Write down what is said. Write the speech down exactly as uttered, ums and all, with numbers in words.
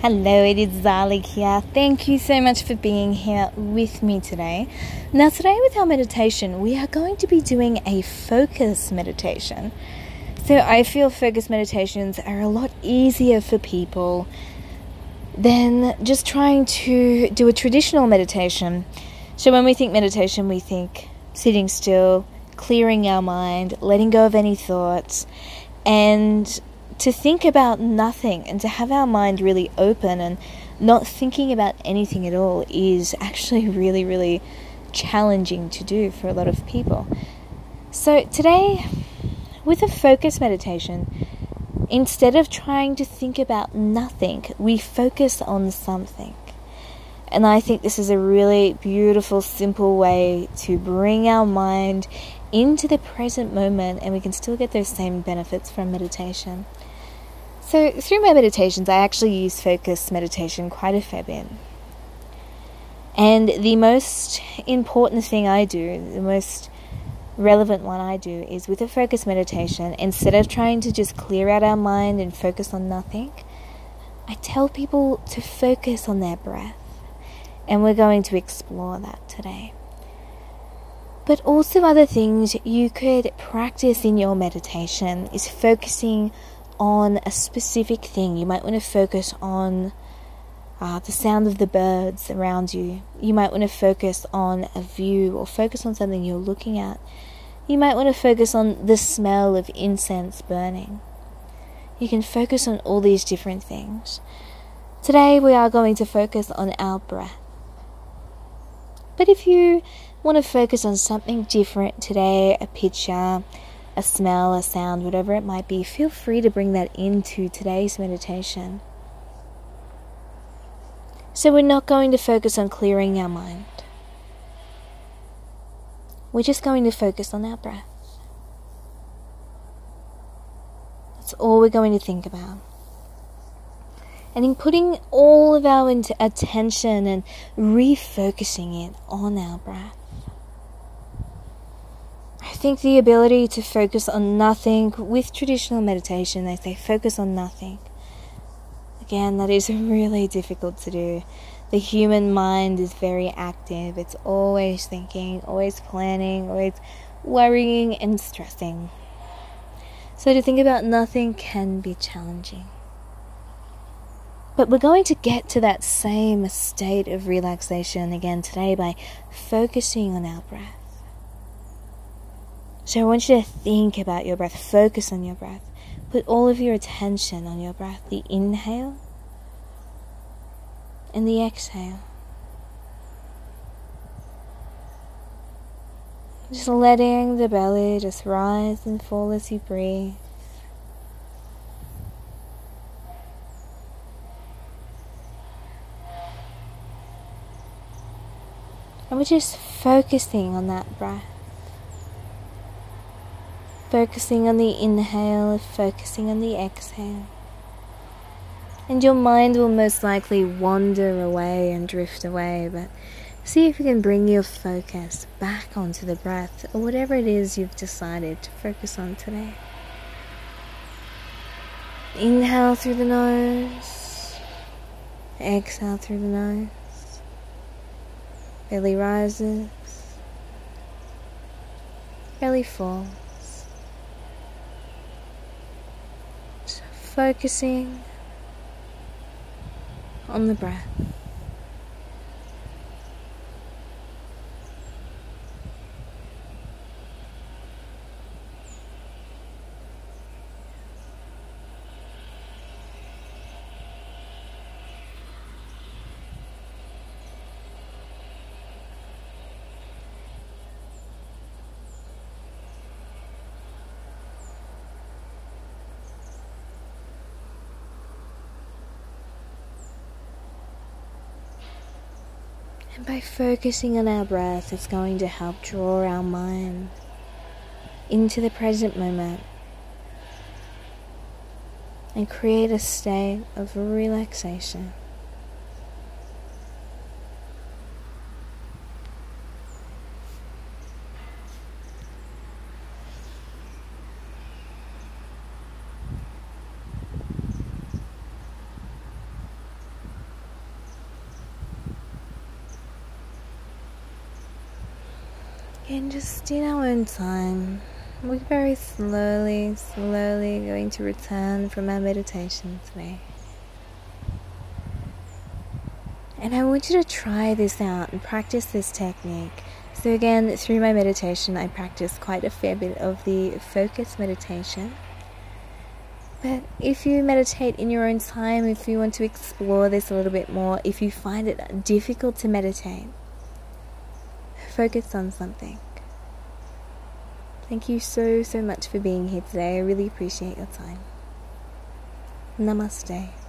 Hello, it is Zalik here. Thank you so much for being here with me today. Now, today with our meditation, we are going to be doing a focus meditation. So I feel focus meditations are a lot easier for people than just trying to do a traditional meditation. So when we think meditation, we think sitting still, clearing our mind, letting go of any thoughts, and to think about nothing and to have our mind really open and not thinking about anything at all is actually really, really challenging to do for a lot of people. So today, with a focus meditation, instead of trying to think about nothing, we focus on something. And I think this is a really beautiful, simple way to bring our mind into the present moment, and we can still get those same benefits from meditation. So through my meditations, I actually use focus meditation quite a fair bit. And the most important thing I do, the most relevant one I do, is with a focus meditation, instead of trying to just clear out our mind and focus on nothing, I tell people to focus on their breath. And we're going to explore that today. But also other things you could practice in your meditation is focusing on a specific thing. You might want to focus on uh, the sound of the birds around you. You might want to focus on a view or focus on something you're looking at. You might want to focus on the smell of incense burning. You can focus on all these different things. Today we are going to focus on our breath. But if you want to focus on something different today, a picture, a smell, a sound, whatever it might be, feel free to bring that into today's meditation. So we're not going to focus on clearing our mind. We're just going to focus on our breath. That's all we're going to think about. And in putting all of our attention and refocusing it on our breath, I think the ability to focus on nothing, with traditional meditation, they say focus on nothing. Again, that is really difficult to do. The human mind is very active. It's always thinking, always planning, always worrying and stressing. So to think about nothing can be challenging. But we're going to get to that same state of relaxation again today by focusing on our breath. So I want you to think about your breath, focus on your breath. Put all of your attention on your breath, the inhale and the exhale. Just letting the belly just rise and fall as you breathe. And we're just focusing on that breath. Focusing on the inhale, focusing on the exhale. And your mind will most likely wander away and drift away, but see if you can bring your focus back onto the breath, or whatever it is you've decided to focus on today. Inhale through the nose, exhale through the nose. Belly rises, belly falls. So focusing on the breath. And by focusing on our breath, it's going to help draw our mind into the present moment and create a state of relaxation. And just in our own time, we're very slowly, slowly going to return from our meditation today. And I want you to try this out and practice this technique. So again, through my meditation, I practice quite a fair bit of the focus meditation. But if you meditate in your own time, if you want to explore this a little bit more, if you find it difficult to meditate, focus on something. Thank you so, so much for being here today. I really appreciate your time. Namaste.